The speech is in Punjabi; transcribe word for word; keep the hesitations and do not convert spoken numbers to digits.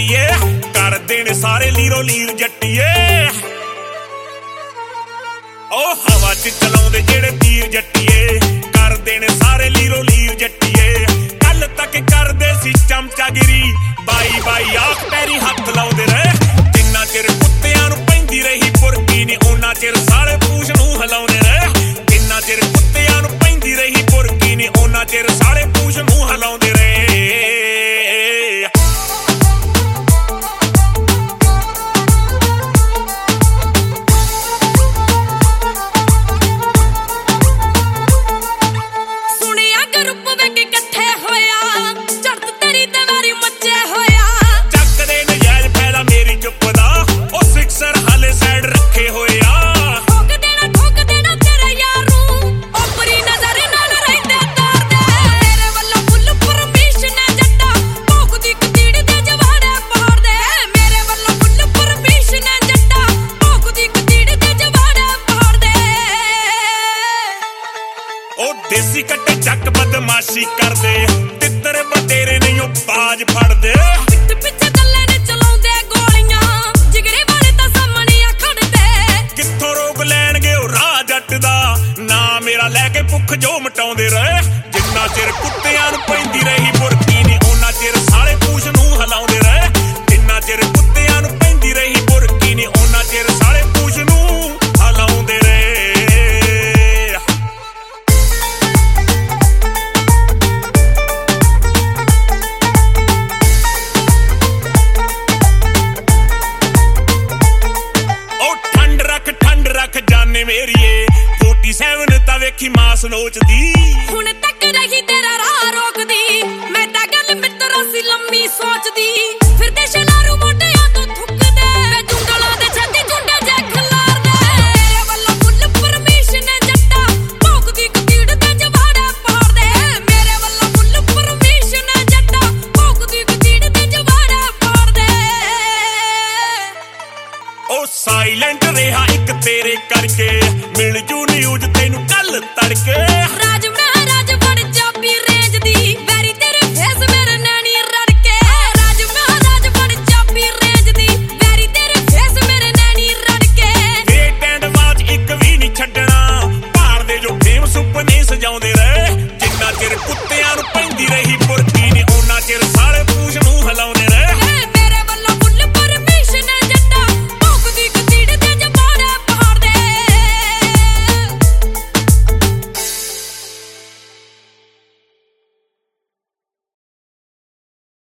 ਜੱਟੀਏ ਕਰਦੇ ਨੇ ਸਾਰੇ ਲੀਰੋ ਲੀਰ ਜੱਟੀਏ ਉਹ ਹਵਾ ਚ ਚਲਾਉਂਦੇ ਜਿਹੜੇ ਤੀਰ ਜੱਟੀਏ ਕਰਦੇ ਨੇ ਸਾਰੇ ਲੀਰੋ ਲੀਰ ਜੱਟੀਏ ਕੱਲ ਤੱਕ ਕਰਦੇ ਸੀ ਚਮਚਾਗਿਰੀ ਬਾਈ ਬਾਈ ਆਖ ਪੈਰੀ ਹੱਥ ਲਾਉਂਦੇ ਰਹੇ ਜਿੰਨਾ ਚਿਰ ਕੁੱਤਿਆਂ ਨੂੰ ਪੈਂਦੀ ਰਹੀ ਪੁਰਕੀ ਨੇ ਉਹਨਾਂ ਚਿਰ ਸਾਲੇ ਪੂਛ ਨੂੰ ਹਿਲਾਉਂਦੇ ਰਹੇ ਜਿੰਨਾ ਚਿਰ ਕੁੱਤਿਆਂ ਨੂੰ ਪੈਂਦੀ ਰਹੀ ਪੁਰਕੀ ਨੇ ਉਹਨਾਂ ਚਿਰ ਸਾਲੇ ਪੂਛ ਨੂੰ ਹਿਲਾਉਂਦੇ ਰਹੇ ਦੇਸੀ ਕੱਟੇ ਚੱਕ ਬਦਮਾਸ਼ੀ ਕਰਦੇ ਤਿੱਤਰ ਬਤੇਰੇ ਨਹੀਂ ਉਹ ਬਾਜ ਫੜਦੇ ਪਿੱਠ ਪਿੱਛੇ ਗੱਲੇ ਨੇ ਚਲਾਉਂਦੇ ਗੋਲੀਆਂ ਜਿਗਰੇ ਵਾਲੇ ਤਾਂ ਸਾਹਮਣੇ ਆ ਖੜਦੇ ਕਿੱਥੋਂ ਰੋਕ ਲੈਣਗੇ ਉਹ ਰਾਹ ਜੱਟ ਦਾ ਨਾ ਮੇਰਾ ਲੈ ਕੇ ਭੁੱਖ ਜੋ ਮਟਾਉਂਦੇ ਰਹੇ ਜਿੰਨਾ ਚਿਰ ਕੁੱਤਿਆਂ ਨੂੰ ਪੈਂਦੀ ਰਹੀ ਬੁਰਕੀ ਨੀ ਉਹਨਾਂ ਚਿਰ ਸਾਲੇ ਪੂਛ ਨੂੰ ਹਿਲਾਉਂਦੇ ਰਹੇ ਜਿੰਨਾ ਚਿਰ ਕੁੱਤਿਆਂ ਨੂੰ ਪੈਂਦੀ ਰਹੀ ਬੁਰਕੀ ਨੀ ਉਹਨਾਂ ਚਿਰ ਸਾਲੇ ਪੂਛ ਨੂੰ ਹਿਲਾਉਂਦੇ ਰਹੇ ਮੇਰੀਏ ਸੈਂਤਾਲੀ ਤਾਂ ਵੇਖੀ ਮਾਸ ਨੋਚਦੀ ਹੁਣ ਤੱਕ ਰਹੀ ਤੇਰਾ ਰਾਹ ਰੋਕਦੀ ਮੈਂ ਤਾਂ ਗੱਲ ਮਿੱਤਰਾਂ ਸੀ ਲੰਮੀ ਸੋਚਦੀ ਫਿਰਦੇ ਸ਼ਨਾਰੂ ਮੋਢਿਆਂ ਤੋਂ ਥੁੱਕਦੇ ਵੇ ਜੁੰਗਲਾਂ ਦੇ ਛੱਤੀ ਝੁੰਡੇ ਜੇ ਖਿਲਾਰਦੇ ਮੇਰੇ ਵੱਲੋਂ ਫੁੱਲ ਪਰਮਿਸ਼ਨ ਜੱਟਾ ਭੌਂਕਦੀ ਕਤੀੜ ਤੇ ਜਵਾੜੇ ਪਾੜਦੇ ਮੇਰੇ ਵੱਲੋਂ ਫੁੱਲ ਪਰਮਿਸ਼ਨ ਜੱਟਾ ਭੌਂਕਦੀ ਕਤੀੜ ਤੇ ਜਵਾੜੇ ਪਾੜਦੇ ਉਹ ਸਾਇਲੈਂਟ ਰਿਹਾ ਇੱਕ ਤੇਰੇ ਕਰਕੇ ਮਿਲ ਜੂ ਨਿਊਜ਼ ਤੈਨੂੰ ਕੱਲ ਤੜਕੇ।